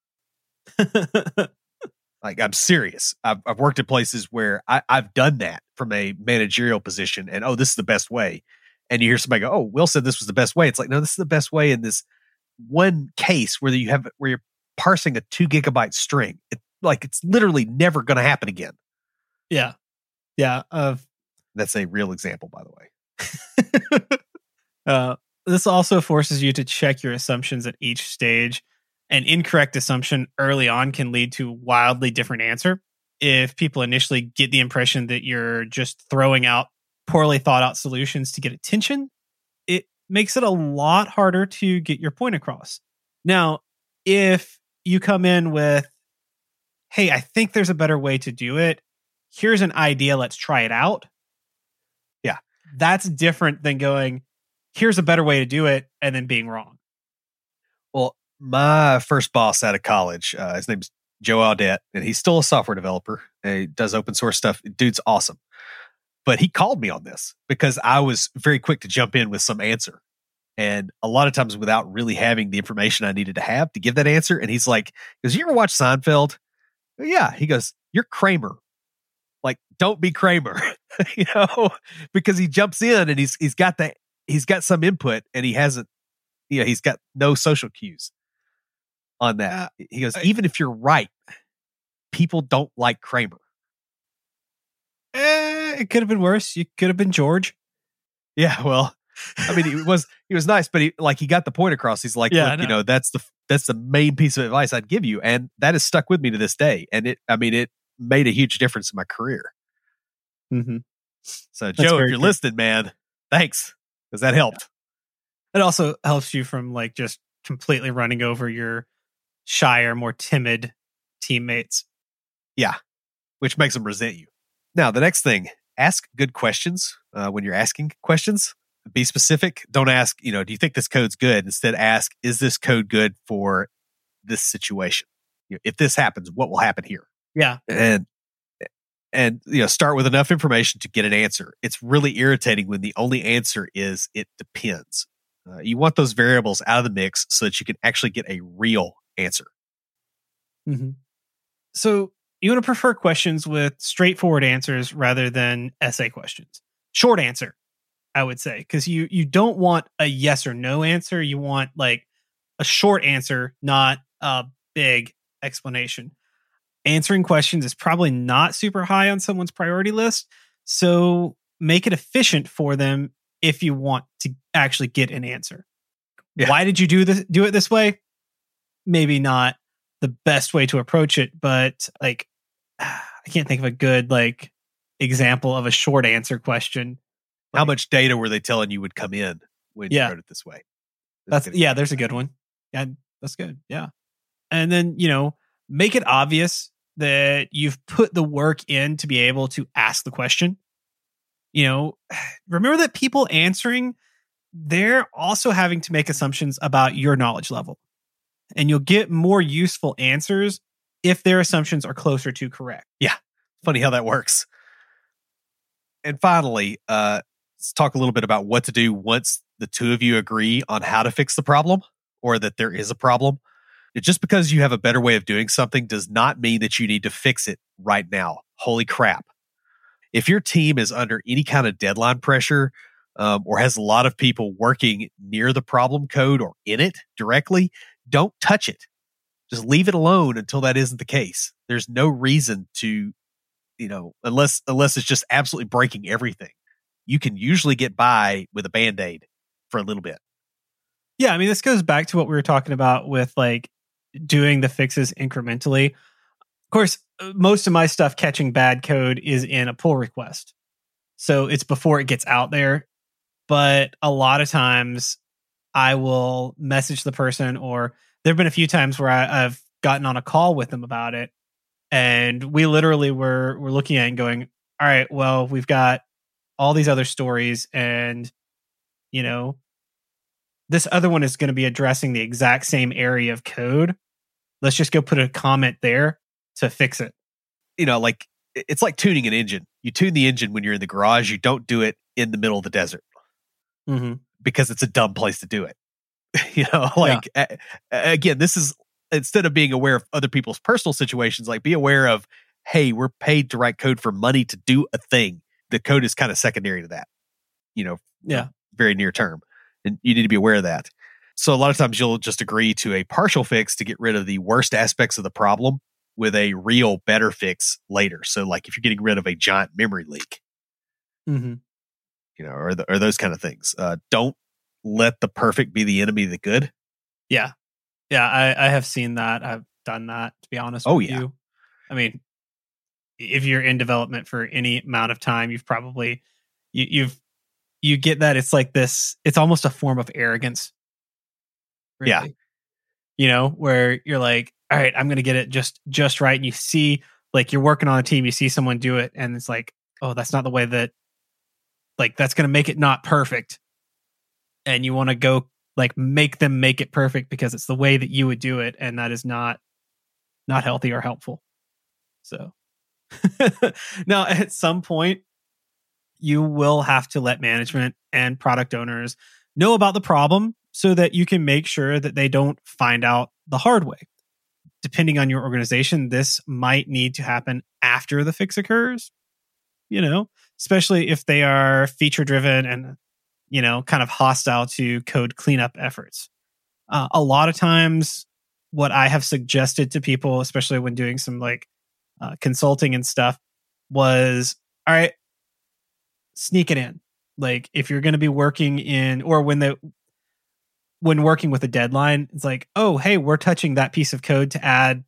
Like, I'm serious. I've worked at places where I've done that from a managerial position, and oh, this is the best way. And you hear somebody go, "Oh, Will said this was the best way." It's like, no, this is the best way in this one case where you're parsing a 2 gigabyte string. It's literally never going to happen again. Yeah, yeah. That's a real example, by the way. This also forces you to check your assumptions at each stage. An incorrect assumption early on can lead to a wildly different answer. If people initially get the impression that you're just throwing out poorly thought out solutions to get attention, it makes it a lot harder to get your point across. Now, if you come in with, hey, I think there's a better way to do it. Here's an idea. Let's try it out. Yeah. That's different than going, here's a better way to do it, and then being wrong. Well, my first boss out of college, his name's Joe Audette, and he's still a software developer. He does open source stuff. Dude's awesome. But he called me on this because I was very quick to jump in with some answer. And a lot of times without really having the information I needed to have to give that answer. And he's like, "Because you ever watch Seinfeld?" Yeah. He goes, "You're Kramer. Like, don't be Kramer." Because he jumps in and he's got some input and he hasn't, he's got no social cues on that. He goes, even if you're right, people don't like Kramer. It could have been worse. You could have been George. Yeah, well, I mean, he was nice, but he got the point across. He's like, yeah, look, that's the main piece of advice I'd give you, and that has stuck with me to this day. And it made a huge difference in my career. Mm-hmm. So, Joe, if you're listening, man, thanks, because that helped. It also helps you from just completely running over your shyer, more timid teammates. Yeah, which makes them resent you. Now, the next thing, ask good questions when you're asking questions. Be specific. Don't ask, do you think this code's good? Instead, ask, is this code good for this situation? If this happens, what will happen here? Yeah. And start with enough information to get an answer. It's really irritating when the only answer is it depends. You want those variables out of the mix so that you can actually get a real answer. Mm-hmm. So you want to prefer questions with straightforward answers rather than essay questions. Short answer, I would say, because you don't want a yes or no answer. You want a short answer, not a big explanation. Answering questions is probably not super high on someone's priority list, so make it efficient for them if you want to actually get an answer. Yeah. Why did you do it this way? Maybe not the best way to approach it, but I can't think of a good example of a short answer question. How much data were they telling you would come in when you wrote it this way? There's a good one. Yeah, that's good. Yeah. And then, make it obvious that you've put the work in to be able to ask the question. Remember that people answering, they're also having to make assumptions about your knowledge level. And you'll get more useful answers if their assumptions are closer to correct. Yeah. Funny how that works. And finally, let's talk a little bit about what to do once the two of you agree on how to fix the problem or that there is a problem. Just because you have a better way of doing something does not mean that you need to fix it right now. Holy crap. If your team is under any kind of deadline pressure or has a lot of people working near the problem code or in it directly, don't touch it. Just leave it alone until that isn't the case. There's no reason to, unless it's just absolutely breaking everything. You can usually get by with a Band-Aid for a little bit. Yeah, I mean, this goes back to what we were talking about with doing the fixes incrementally. Of course, most of my stuff catching bad code is in a pull request. So it's before it gets out there. But a lot of times I will message the person, or there've been a few times where I've gotten on a call with them about it. And we literally were looking at it and going, all right, well, we've got all these other stories, and this other one is going to be addressing the exact same area of code. Let's just go put a comment there to fix it. Like it's like tuning an engine. You tune the engine when you're in the garage. You don't do it in the middle of the desert because it's a dumb place to do it. Again, this is, instead of being aware of other people's personal situations, like be aware of, hey, we're paid to write code for money to do a thing. The code is kind of secondary to that, very near term. And you need to be aware of that. So a lot of times you'll just agree to a partial fix to get rid of the worst aspects of the problem with a real better fix later. So like if you're getting rid of a giant memory leak, or those kind of things, don't let the perfect be the enemy of the good. Yeah. I have seen that. I've done that, to be honest with you. I mean, if you're in development for any amount of time, you've probably, you get that. It's like this, it's almost a form of arrogance. Really. Yeah. Where you're like, all right, I'm going to get it just right. And you see, like, you're working on a team, you see someone do it, and it's like, oh, that's not the way that, like, that's going to make it not perfect. And you want to go, like, make them make it perfect because it's the way that you would do it. And that is not healthy or helpful. So now at some point, you will have to let management and product owners know about the problem so that you can make sure that they don't find out the hard way. Depending on your organization, this might need to happen after the fix occurs, especially if they are feature driven and, kind of hostile to code cleanup efforts. A lot of times what I have suggested to people, especially when doing some like consulting and stuff, was, all right, sneak it in. Like if you're going to be working in, or when working with a deadline, it's like, oh, hey, we're touching that piece of code to add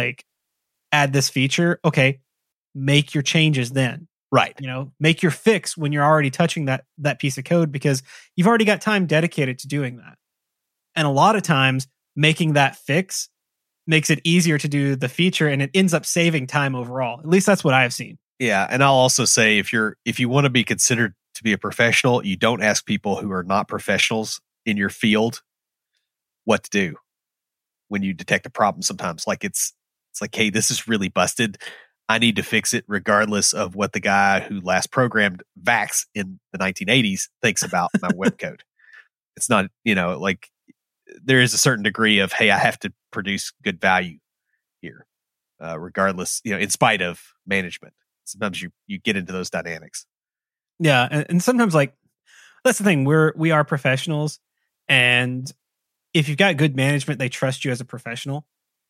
this feature. Okay, make your changes then. Right. Make your fix when you're already touching that piece of code, because you've already got time dedicated to doing that. And a lot of times making that fix makes it easier to do the feature, and it ends up saving time overall. At least that's what I've seen. Yeah. And I'll also say, if you want to be considered to be a professional, you don't ask people who are not professionals in your field what to do when you detect a problem. Sometimes like it's like, hey, this is really busted. I need to fix it regardless of what the guy who last programmed VAX in the 1980s thinks about my web code. It's not, like there is a certain degree of, hey, I have to produce good value here, regardless, in spite of management. Sometimes you get into those dynamics. Yeah. And sometimes, like, that's the thing, we are professionals, and if you've got good management, they trust you as a professional.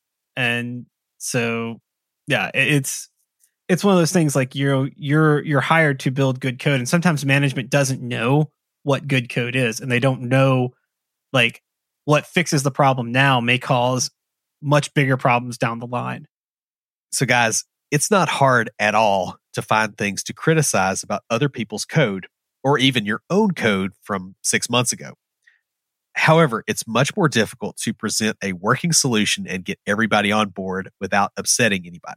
And so, yeah, it's one of those things, like you're hired to build good code, and sometimes management doesn't know what good code is, and they don't know like what fixes the problem now may cause much bigger problems down the line. So guys, it's not hard at all to find things to criticize about other people's code, or even your own code from 6 months ago. However, it's much more difficult to present a working solution and get everybody on board without upsetting anybody.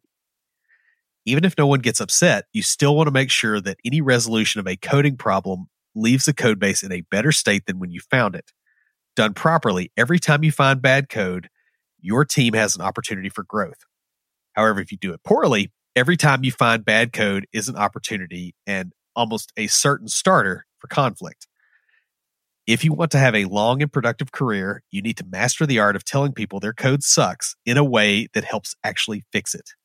Even if no one gets upset, you still want to make sure that any resolution of a coding problem leaves the code base in a better state than when you found it. Done properly, every time you find bad code, your team has an opportunity for growth. However, if you do it poorly, every time you find bad code is an opportunity and almost a certain starter for conflict. If you want to have a long and productive career, you need to master the art of telling people their code sucks in a way that helps actually fix it.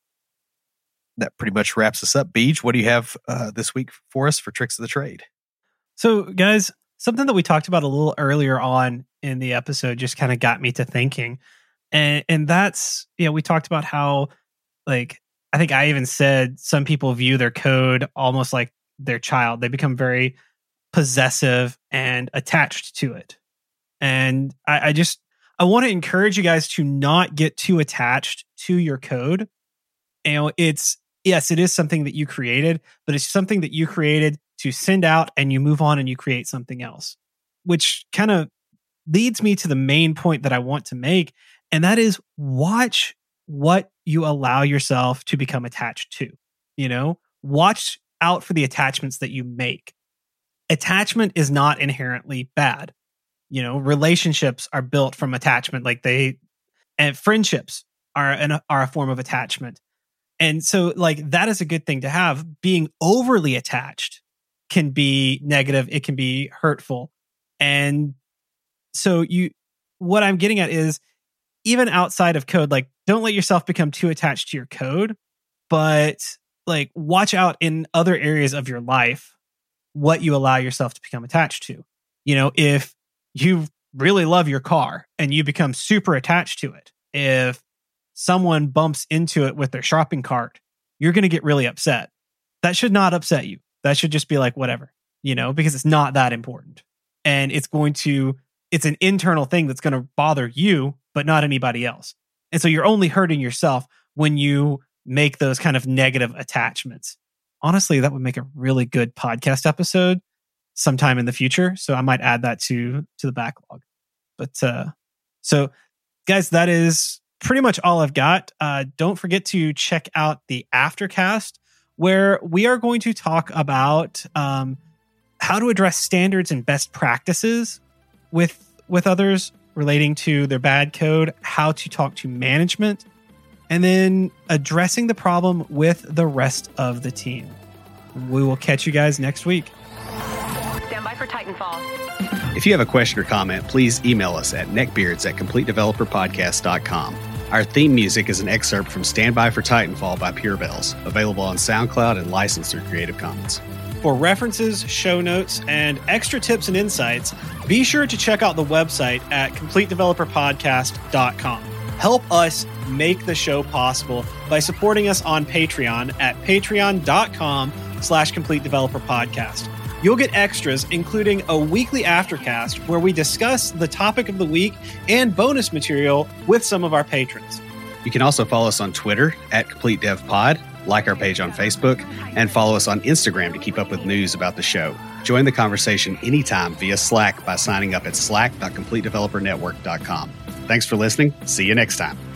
That pretty much wraps us up. Beej, what do you have this week for us for Tricks of the Trade? So, guys, something that we talked about a little earlier on in the episode just kind of got me to thinking. And that's, we talked about how, like, I think I even said some people view their code almost like their child. They become very possessive and attached to it. And I want to encourage you guys to not get too attached to your code. Yes, it is something that you created, but it's something that you created to send out and you move on and you create something else, which kind of leads me to the main point that I want to make. And that is, watch what you allow yourself to become attached to. Watch out for the attachments that you make. Attachment is not inherently bad. Relationships are built from attachment, and friendships are a form of attachment. And so that is a good thing to have. Being overly attached can be negative. It can be hurtful. And so what I'm getting at is, even outside of code, don't let yourself become too attached to your code, but watch out in other areas of your life what you allow yourself to become attached to. If you really love your car and you become super attached to it, if someone bumps into it with their shopping cart, you're going to get really upset. That should not upset you. That should just be whatever, because it's not that important. And it's an internal thing that's going to bother you, but not anybody else. And so you're only hurting yourself when you make those kind of negative attachments. Honestly, that would make a really good podcast episode sometime in the future. So I might add that to the backlog. But so guys, that is pretty much all I've got. Don't forget to check out the Aftercast, where we are going to talk about how to address standards and best practices with others relating to their bad code, how to talk to management, and then addressing the problem with the rest of the team. We will catch you guys next week. Stand by for Titanfall. If you have a question or comment, please email us at neckbeards@CompleteDeveloperPodcast.com. Our theme music is an excerpt from Stand By for Titanfall by Pure Bells, available on SoundCloud and licensed through Creative Commons. For references, show notes, and extra tips and insights, be sure to check out the website at CompleteDeveloperPodcast.com. Help us make the show possible by supporting us on Patreon at patreon.com/CompleteDeveloperPodcast. You'll get extras, including a weekly Aftercast where we discuss the topic of the week and bonus material with some of our patrons. You can also follow us on Twitter at CompleteDevPod, like our page on Facebook, and follow us on Instagram to keep up with news about the show. Join the conversation anytime via Slack by signing up at slack.CompleteDeveloperNetwork.com. Thanks for listening. See you next time.